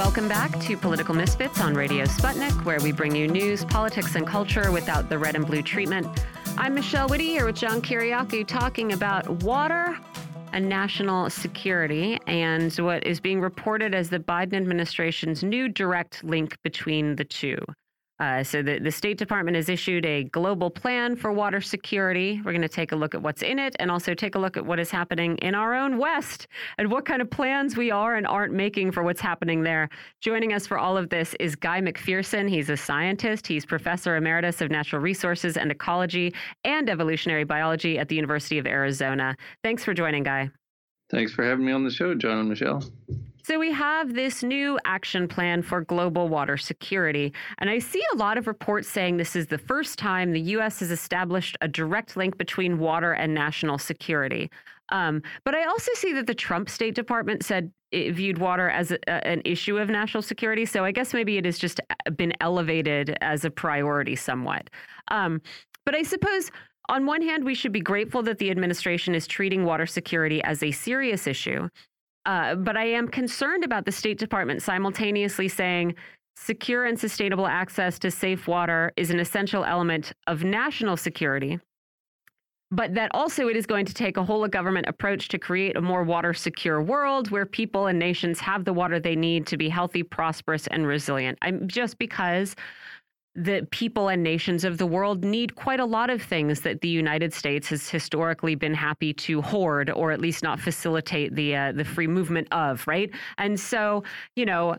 Welcome back to Political Misfits on Radio Sputnik, where we bring you news, politics, and culture without the red and blue treatment. I'm Michelle Witte here with John Kiriakou talking about water and national security and what is being reported as the Biden administration's new direct link between the two. So the State Department has issued a global plan for water security. We're going to take a look at what's in it and also take a look at what is happening in our own West and what kind of plans we are and aren't making for what's happening there. Joining us for all of this is Guy McPherson. He's a scientist. He's professor emeritus of natural resources and ecology and evolutionary biology at the University of Arizona. Thanks for joining, Guy. Thanks for having me on the show, John and Michelle. So we have this new action plan for global water security, and I see a lot of reports saying this is the first time the U.S. has established a direct link between water and national security. But I also see that the Trump State Department said it viewed water as an issue of national security, so I guess maybe it has just been elevated as a priority somewhat. But I suppose on one hand, we should be grateful that the administration is treating water security as a serious issue. But I am concerned about the State Department simultaneously saying secure and sustainable access to safe water is an essential element of national security, but that also it is going to take a whole of government approach to create a more water secure world where people and nations have the water they need to be healthy, prosperous, and resilient. Just because the people and nations of the world need quite a lot of things that the United States has historically been happy to hoard or at least not facilitate the free movement of, right? And so, you know,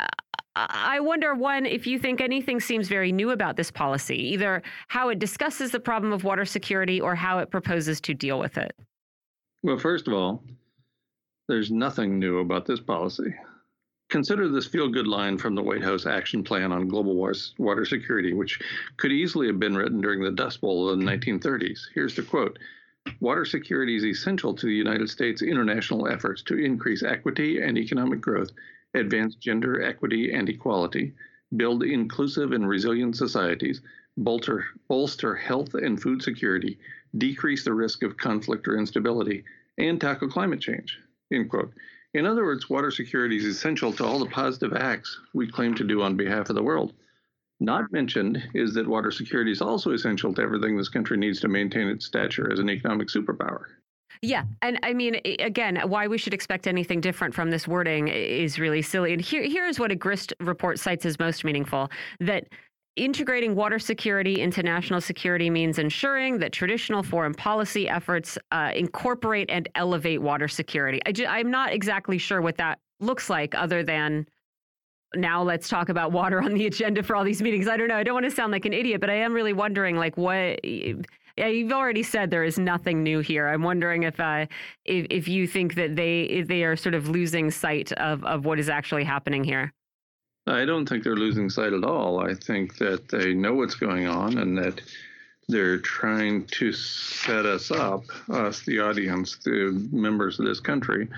I wonder, one, if you think anything seems very new about this policy, either how it discusses the problem of water security or how it proposes to deal with it. Well, first of all, there's nothing new about this policy. Consider this feel-good line from the White House Action Plan on Global Water Security, which could easily have been written during the Dust Bowl of the 1930s. Here's the quote. Water security is essential to the United States' international efforts to increase equity and economic growth, advance gender equity and equality, build inclusive and resilient societies, bolster health and food security, decrease the risk of conflict or instability, and tackle climate change, end quote. In other words, water security is essential to all the positive acts we claim to do on behalf of the world. Not mentioned is that water security is also essential to everything this country needs to maintain its stature as an economic superpower. Yeah. And I mean, again, why we should expect anything different from this wording is really silly. And here's what a GRIST report cites as most meaningful, that integrating water security into national security means ensuring that traditional foreign policy efforts incorporate and elevate water security. I'm not exactly sure what that looks like other than now let's talk about water on the agenda for all these meetings. I don't know. I don't want to sound like an idiot, but I am really wondering, like, what... Yeah, you've already said there is nothing new here. I'm wondering if you think that they are sort of losing sight of what is actually happening here. I don't think they're losing sight at all. I think that they know what's going on and that they're trying to set us up, us, the audience, the members of this country,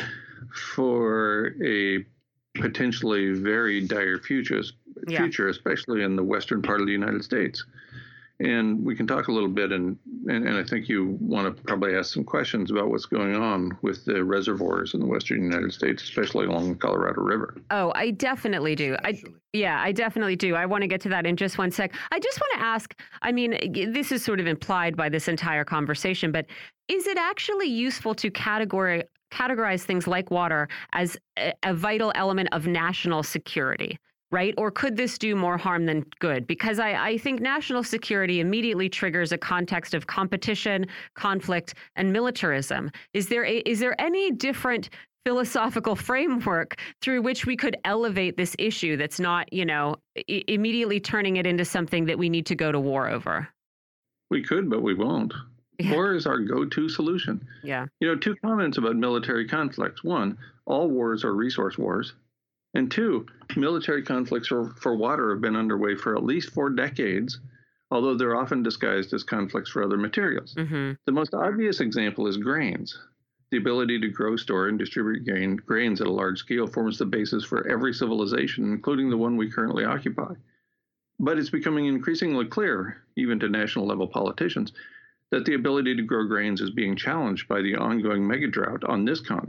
for a potentially very dire future, especially in the western part of the United States. And we can talk a little bit, and I think you want to probably ask some questions about what's going on with the reservoirs in the western United States, especially along the Colorado River. Oh, I definitely do. I definitely do. I want to get to that in just one sec. I just want to ask, I mean, this is sort of implied by this entire conversation, but is it actually useful to categorize things like water as a vital element of national security? Right? Or could this do more harm than good? Because I think national security immediately triggers a context of competition, conflict, and militarism. Is there any different philosophical framework through which we could elevate this issue that's not, you know, immediately turning it into something that we need to go to war over? We could, but we won't. Yeah. War is our go-to solution. Yeah. You know, two comments about military conflicts. One, all wars are resource wars. And two, military conflicts for water have been underway for at least 4 decades, although they're often disguised as conflicts for other materials. Mm-hmm. The most obvious example is grains. The ability to grow, store, and distribute grains at a large scale forms the basis for every civilization, including the one we currently occupy. But it's becoming increasingly clear, even to national-level politicians, that the ability to grow grains is being challenged by the ongoing mega drought on this continent.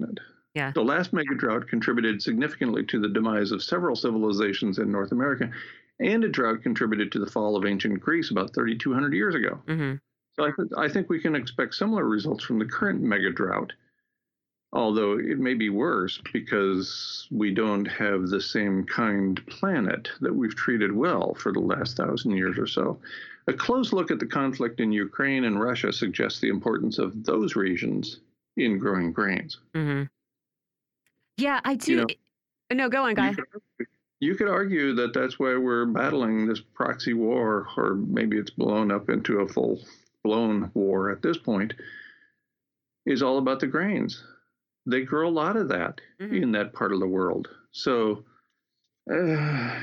Yeah. The last mega drought contributed significantly to the demise of several civilizations in North America, and a drought contributed to the fall of ancient Greece about 3,200 years ago. Hmm. So I think we can expect similar results from the current mega drought, although it may be worse because we don't have the same kind planet that we've treated well for the last 1,000 years or so. A close look at the conflict in Ukraine and Russia suggests the importance of those regions in growing grains. Hmm. Yeah, I You do. know, No, go on, you Guy. you could argue that that's why we're battling this proxy war, or maybe it's blown up into a full-blown war at this point, is all about the grains. They grow a lot of that Hmm. in that part of the world. So, yeah,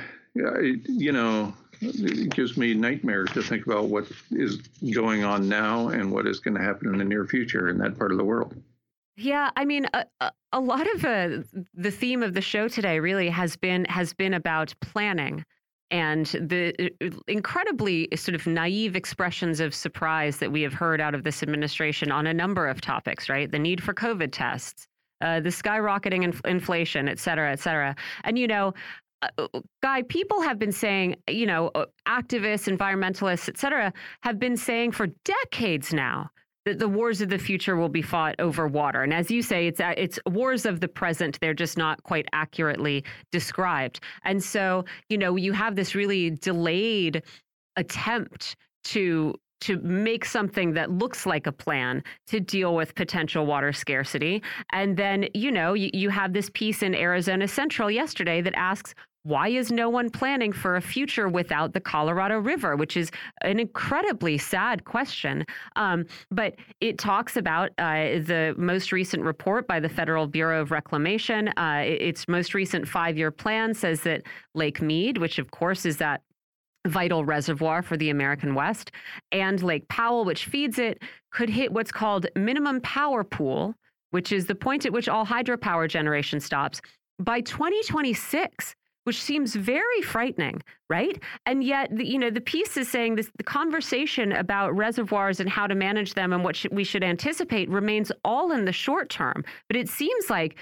it gives me nightmares to think about what is going on now and what is going to happen in the near future in that part of the world. Yeah, I mean, a lot of the theme of the show today really has been about planning and the incredibly sort of naive expressions of surprise that we have heard out of this administration on a number of topics, right? The need for COVID tests, the skyrocketing inflation, et cetera, et cetera. And, Guy, people have been saying, activists, environmentalists, et cetera, have been saying for decades now that the wars of the future will be fought over water. And as you say, it's wars of the present. They're just not quite accurately described. And so, you have this really delayed attempt to make something that looks like a plan to deal with potential water scarcity. And then, you have this piece in Arizona Central yesterday that asks, why is no one planning for a future without the Colorado River, which is an incredibly sad question. But it talks about the most recent report by the Federal Bureau of Reclamation. Its most recent 5-year plan says that Lake Mead, which of course is that vital reservoir for the American West, and Lake Powell, which feeds it, could hit what's called minimum power pool, which is the point at which all hydropower generation stops, by 2026. Which seems very frightening, right? And yet, the piece is saying this: the conversation about reservoirs and how to manage them and what we should anticipate remains all in the short term. But it seems like,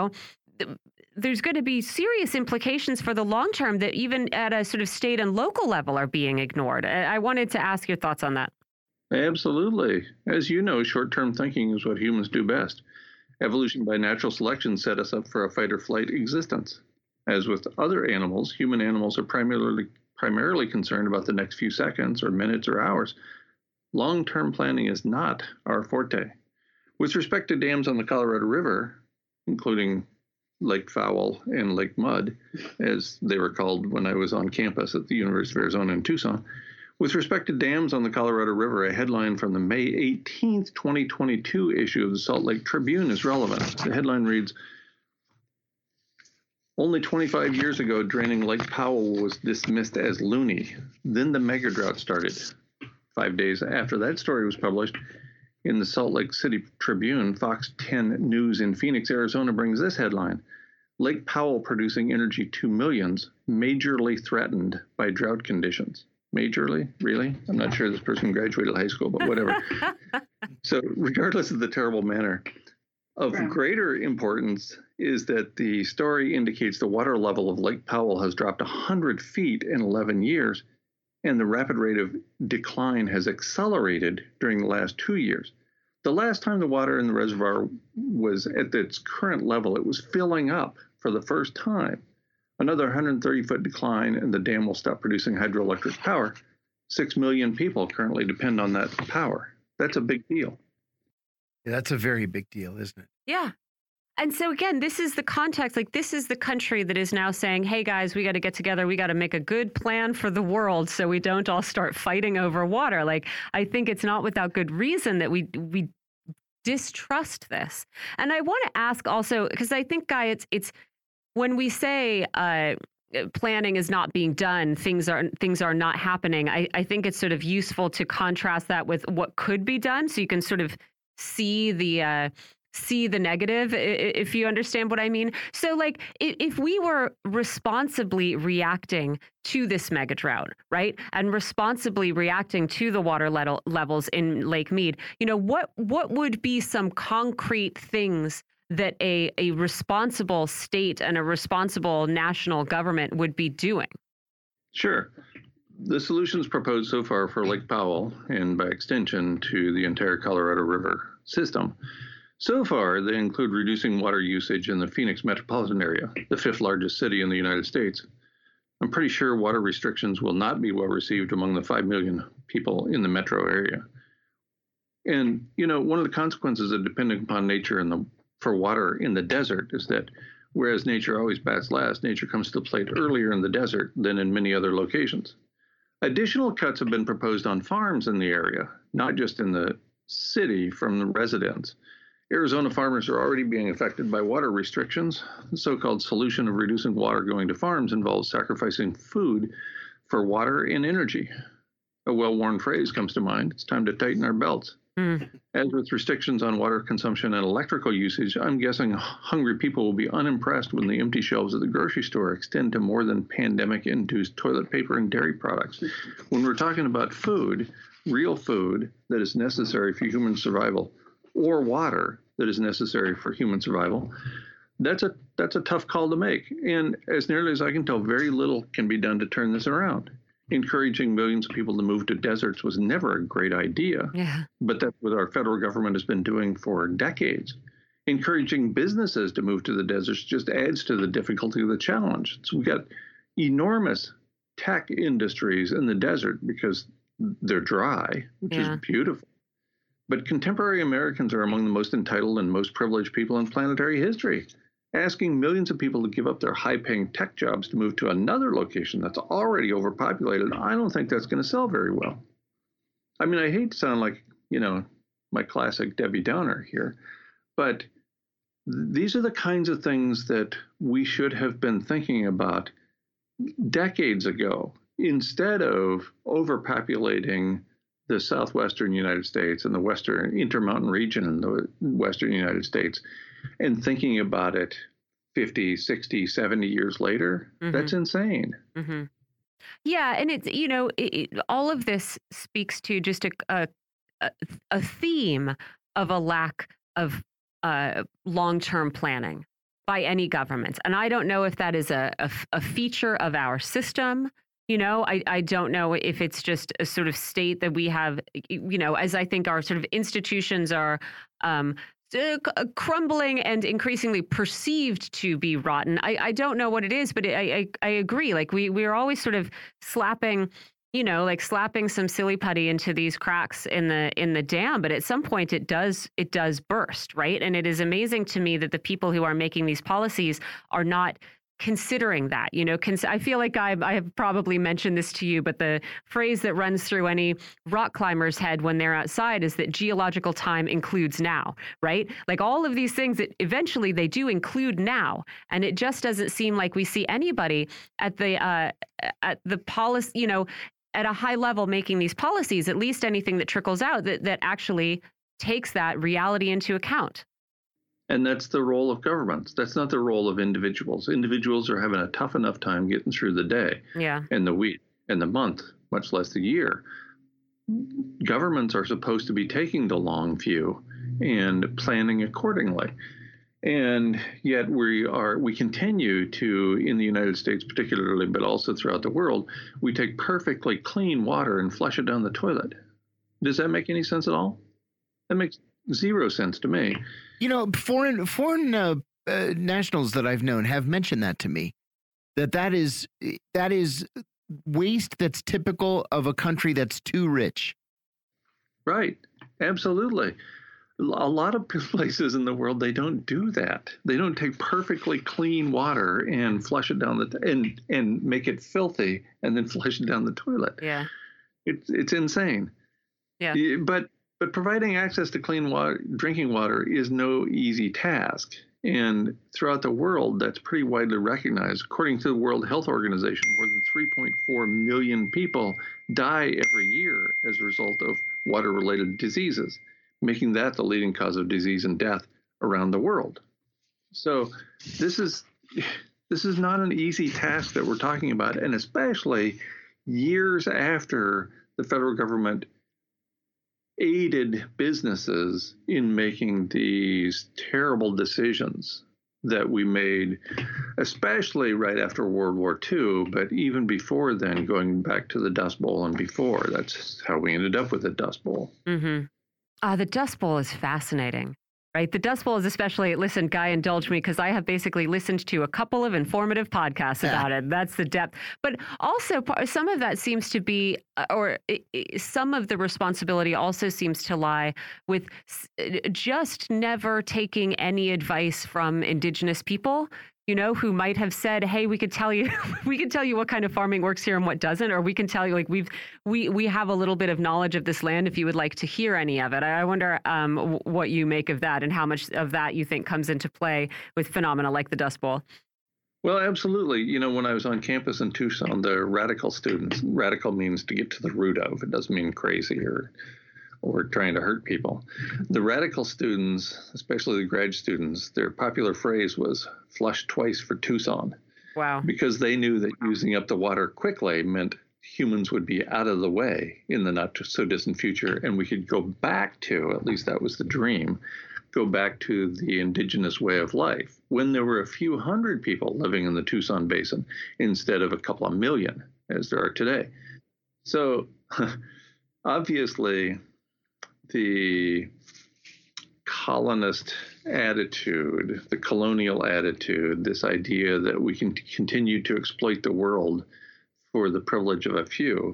there's going to be serious implications for the long term that even at a sort of state and local level are being ignored. I wanted to ask your thoughts on that. Absolutely. As you know, short-term thinking is what humans do best. Evolution by natural selection set us up for a fight or flight existence. As with other animals, human animals are primarily concerned about the next few seconds or minutes or hours. Long-term planning is not our forte. With respect to dams on the Colorado River, including Lake Fowl and Lake Mud, as they were called when I was on campus at the University of Arizona in Tucson, with respect to dams on the Colorado River, a headline from the May 18th, 2022 issue of the Salt Lake Tribune is relevant. The headline reads, "Only 25 years ago, draining Lake Powell was dismissed as loony. Then the mega drought started." 5 days after that story was published in the Salt Lake City Tribune, Fox 10 News in Phoenix, Arizona brings this headline: "Lake Powell producing energy to millions, majorly threatened by drought conditions." Majorly? Really? I'm not sure this person graduated high school, but whatever. So regardless of the terrible manner, of greater importance is that the story indicates the water level of Lake Powell has dropped 100 feet in 11 years, and the rapid rate of decline has accelerated during the last 2 years. The last time the water in the reservoir was at its current level, it was filling up for the first time. Another 130-foot decline, and the dam will stop producing hydroelectric power. 6 million people currently depend on that power. That's a big deal. Yeah, that's a very big deal, isn't it? Yeah. And so again, this is the context, like this is the country that is now saying, hey guys, we got to get together. We got to make a good plan for the world so we don't all start fighting over water. Like, I think it's not without good reason that we distrust this. And I want to ask also, because I think, Guy, it's when we say planning is not being done, things are not happening. I think it's sort of useful to contrast that with what could be done, so you can sort of see the negative, if you understand what I mean. So like if we were responsibly reacting to this mega drought, right, and responsibly reacting to the water levels in Lake Mead, what would be some concrete things that a responsible state and a responsible national government would be doing? Sure. The solutions proposed so far for Lake Powell, and by extension to the entire Colorado River system, so far they include reducing water usage in the Phoenix metropolitan area, the fifth largest city in the United States. I'm pretty sure water restrictions will not be well received among the 5 million people in the metro area. And, one of the consequences of depending upon nature for water in the desert is that whereas nature always bats last, nature comes to the plate earlier in the desert than in many other locations. Additional cuts have been proposed on farms in the area, not just in the city from the residents. Arizona farmers are already being affected by water restrictions. The so-called solution of reducing water going to farms involves sacrificing food for water and energy. A well-worn phrase comes to mind: it's time to tighten our belts. As with restrictions on water consumption and electrical usage, I'm guessing hungry people will be unimpressed when the empty shelves at the grocery store extend to more than pandemic-induced toilet paper and dairy products. When we're talking about food, real food that is necessary for human survival, or water that is necessary for human survival, that's a tough call to make. And as nearly as I can tell, very little can be done to turn this around. Encouraging millions of people to move to deserts was never a great idea, but that's what our federal government has been doing for decades. Encouraging businesses to move to the deserts just adds to the difficulty of the challenge. So we've got enormous tech industries in the desert because they're dry, which is beautiful. But contemporary Americans are among the most entitled and most privileged people in planetary history. Asking millions of people to give up their high-paying tech jobs to move to another location that's already overpopulated, I don't think that's going to sell very well. I mean, I hate to sound like, my classic Debbie Downer here, but these are the kinds of things that we should have been thinking about decades ago, instead of overpopulating the southwestern United States and the western Intermountain region in the western United States, and thinking about it 50, 60, 70 years later. That's insane. Yeah. And it's, all of this speaks to just a theme of a lack of long-term planning by any government. And I don't know if that is a feature of our system. I don't know if it's just a sort of state that we have, as I think our sort of institutions are crumbling and increasingly perceived to be rotten. I don't know what it is, but I agree. Like we're always sort of slapping some silly putty into these cracks in the dam, but at some point it does burst, right? And it is amazing to me that the people who are making these policies are not considering that. I feel like I have probably mentioned this to you, but the phrase that runs through any rock climber's head when they're outside is that geological time includes now, right? Like all of these things that eventually they do include now, and it just doesn't seem like we see anybody at the policy, at a high level making these policies, at least anything that trickles out that actually takes that reality into account. And that's the role of governments. That's not the role of individuals. Individuals are having a tough enough time getting through the day and the week and the month, much less the year. Governments are supposed to be taking the long view and planning accordingly. And yet we continue to, in the United States particularly, but also throughout the world, we take perfectly clean water and flush it down the toilet. Does that make any sense at all? That makes zero sense to me. Foreign nationals that I've known have mentioned that to me, that is waste that's typical of a country that's too rich. Right. Absolutely. A lot of places in the world, they don't do that. They don't take perfectly clean water and flush it down and make it filthy and then flush it down the toilet. Yeah. It's insane. Yeah. But providing access to clean water, drinking water, is no easy task. And throughout the world, that's pretty widely recognized. According to the World Health Organization, more than 3.4 million people die every year as a result of water-related diseases, making that the leading cause of disease and death around the world. So this is not an easy task that we're talking about, and especially years after the federal government aided businesses in making these terrible decisions that we made, especially right after World War II, but even before then, going back to the Dust Bowl and before. That's how we ended up with the Dust Bowl. Mm-hmm. The Dust Bowl is fascinating, right? The Dust Bowl is especially, listen, Guy, indulge me, because I have basically listened to a couple of informative podcasts about it. That's the depth. But also, some of that seems to be, some of the responsibility also seems to lie with just never taking any advice from indigenous people, you know, who might have said, hey, we could tell you what kind of farming works here and what doesn't, or we can tell you, like, we have a little bit of knowledge of this land if you would like to hear any of it. I wonder what you make of that and how much of that you think comes into play with phenomena like the Dust Bowl. Well, absolutely. You know, when I was on campus in Tucson, the radical students, radical means to get to the root of, it doesn't mean crazy or trying to hurt people. The radical students, especially the grad students, their popular phrase was flush twice for Tucson. Wow. Because they knew that using up the water quickly meant humans would be out of the way in the not so distant future, and we could go back to, at least that was the dream, go back to the indigenous way of life when there were a few hundred people living in the Tucson Basin instead of a couple of million as there are today. So obviously, the colonist attitude, the colonial attitude, this idea that we can continue to exploit the world for the privilege of a few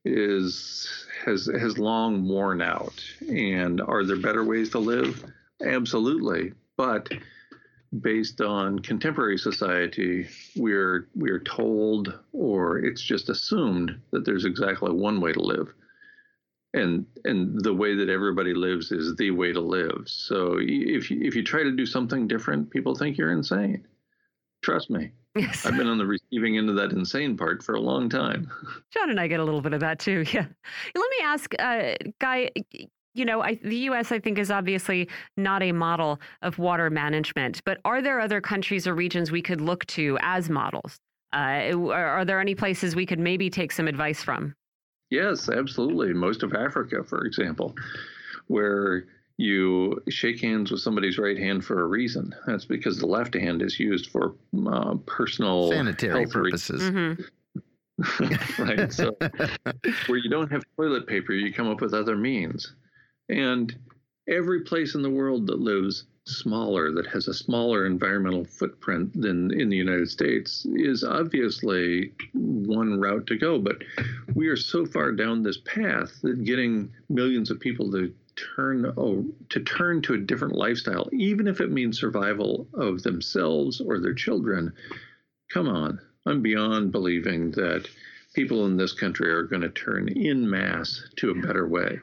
has long worn out. And are there better ways to live? Absolutely. But based on contemporary society, we're told, or it's just assumed, that there's exactly one way to live. And the way that everybody lives is the way to live. So if you try to do something different, people think you're insane. Trust me. Yes. I've been on the receiving end of that insane part for a long time. John and I get a little bit of that too. Yeah. Let me ask, Guy, you know, the U.S., I think, is obviously not a model of water management, but are there other countries or regions we could look to as models? Are there any places we could maybe take some advice from? Yes, absolutely. Most of Africa, for example, where you shake hands with somebody's right hand for a reason. That's because the left hand is used for personal sanitary purposes. Mm-hmm. Right. So where you don't have toilet paper, you come up with other means. And every place in the world that lives smaller, that has a smaller environmental footprint than in the United States, is obviously one route to go. But we are so far down this path that getting millions of people to turn to a different lifestyle, even if it means survival of themselves or their children, come on. I'm beyond believing that people in this country are going to turn en masse to a better way.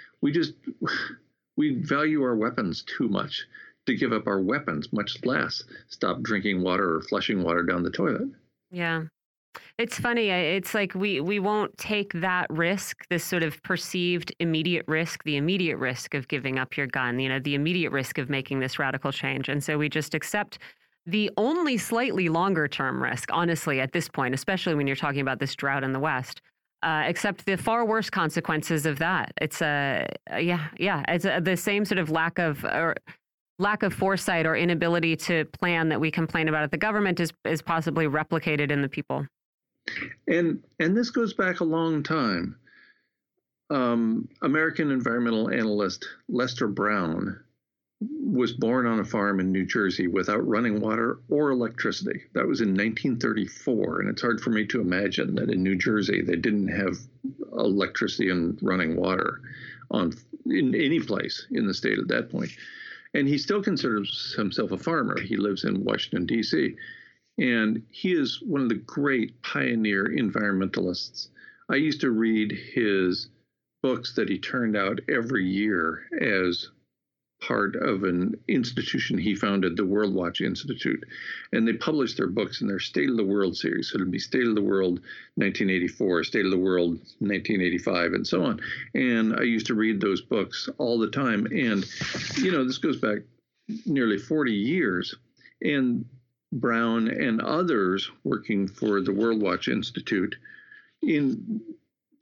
We value our weapons too much to give up our weapons, much less stop drinking water or flushing water down the toilet. Yeah. It's funny. It's like we won't take that risk, this sort of perceived immediate risk, the immediate risk of giving up your gun, you know, the immediate risk of making this radical change. And so we just accept the only slightly longer term risk, honestly, at this point, especially when you're talking about this drought in the West. Except the far worse consequences of that. It's it's the same sort of lack of foresight or inability to plan that we complain about at the government is possibly replicated in the people. And this goes back a long time. American environmental analyst Lester Brown was born on a farm in New Jersey without running water or electricity. That was in 1934, and it's hard for me to imagine that in New Jersey they didn't have electricity and running water in any place in the state at that point. And he still considers himself a farmer. He lives in Washington, D.C., and he is one of the great pioneer environmentalists. I used to read his books that he turned out every year as part of an institution he founded, the World Watch Institute. And they published their books in their State of the World series. So it'd be State of the World 1984, State of the World 1985, and so on. And I used to read those books all the time. And, you know, this goes back nearly 40 years. And Brown and others working for the World Watch Institute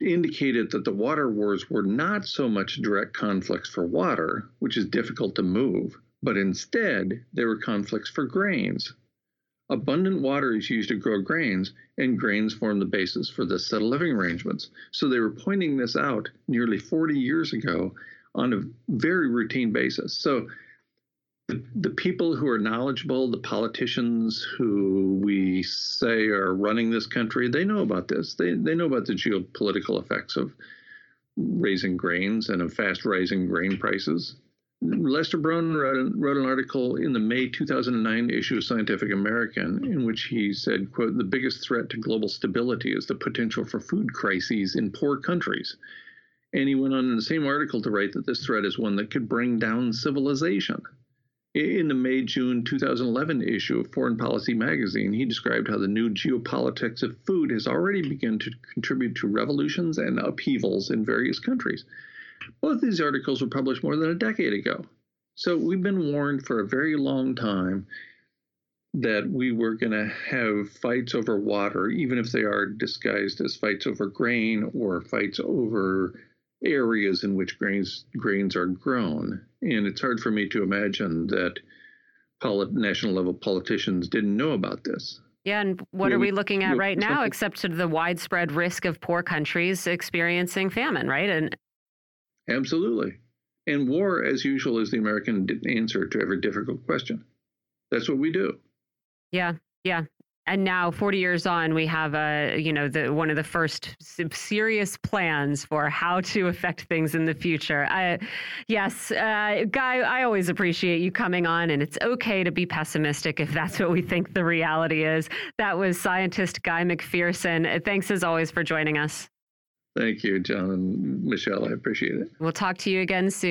indicated that the water wars were not so much direct conflicts for water, which is difficult to move, but instead they were conflicts for grains. Abundant water is used to grow grains, and grains form the basis for the set of living arrangements. So they were pointing this out nearly 40 years ago on a very routine basis. So the people who are knowledgeable, the politicians who we say are running this country, they know about this. They know about the geopolitical effects of raising grains and of fast rising grain prices. Lester Brown wrote an article in the May 2009 issue of Scientific American in which he said, quote, "The biggest threat to global stability is the potential for food crises in poor countries." And he went on in the same article to write that this threat is one that could bring down civilization. In the May-June 2011 issue of Foreign Policy magazine, he described how the new geopolitics of food has already begun to contribute to revolutions and upheavals in various countries. Both these articles were published more than a decade ago. So we've been warned for a very long time that we were going to have fights over water, even if they are disguised as fights over grain or fights over areas in which grains are grown. And it's hard for me to imagine that national level politicians didn't know about this. Yeah, and what are we looking at right now, except to the widespread risk of poor countries experiencing famine, right? And absolutely. And war, as usual, is the American answer to every difficult question. That's what we do. Yeah, yeah. And now, 40 years on, we have one of the first serious plans for how to affect things in the future. Guy, I always appreciate you coming on, and it's okay to be pessimistic if that's what we think the reality is. That was scientist Guy McPherson. Thanks as always for joining us. Thank you, John and Michelle. I appreciate it. We'll talk to you again soon.